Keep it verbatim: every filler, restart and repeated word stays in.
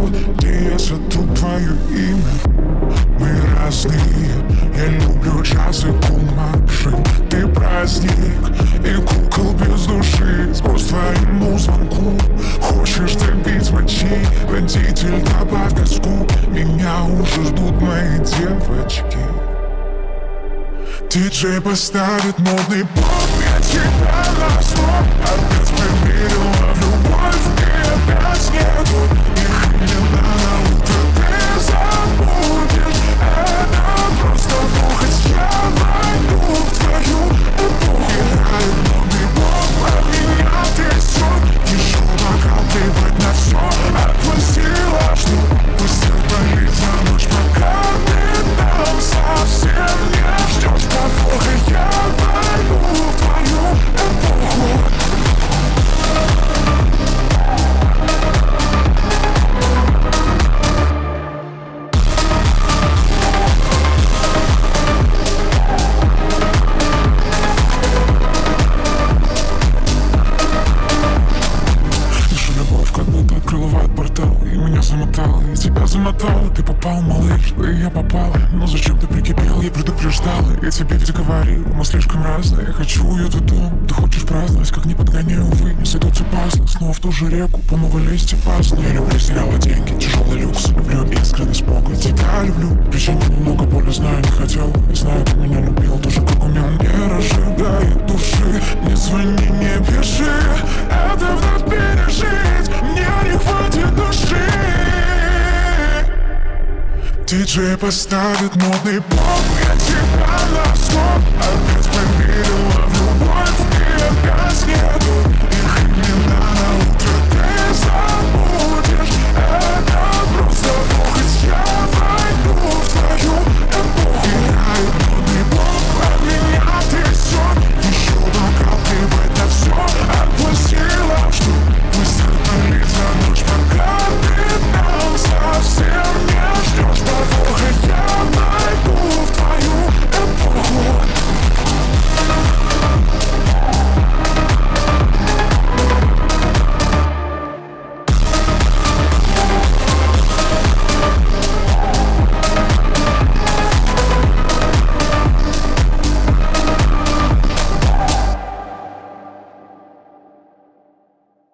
где я сотру твое имя. Мы разные, я люблю джаз и кумаши. Ты праздник и кукол без души. Сброс твоему звонку. Хочешь добить мочи, водитель, добавь газку. Меня уже ждут мои девочки. Диджей поставит модный поп. Я тебя на сто. Опять поверила в любовь, и опять нету. Их имена на утро ты забудешь. Это просто похоть, я войду в твою эпоху. Играет модный поп, а меня трясет. Еще бокал, плевать на все. Отпустила, что пустил болит за ночь, пока ты там совсем не ждешь подвоха. Я войду в твою эпоху. Замотал, и тебя замотал, ты попал, малыш, и я попал. Но зачем ты прикипел, я предупреждал. Я тебе ведь говорил, мы слишком разные. Я хочу уютный дом, ты хочешь праздновать. Как не подгоняю, вы не сойдутся опасно. Снова в ту же реку, по новой лезть опасно. Я люблю сериалы, деньги, тяжелый люкс. Люблю искренность Бога, тебя люблю. Причем немного боли, знаю, не хотел. И знаю, ты меня любил, тоже как умел. Не разжигает души, не звони, не пиши. Это вновь пережить, мне не хватит души. Диджей поставит модный поп. Я тебя на стоп. Опять поверила в любовь, и опять нету.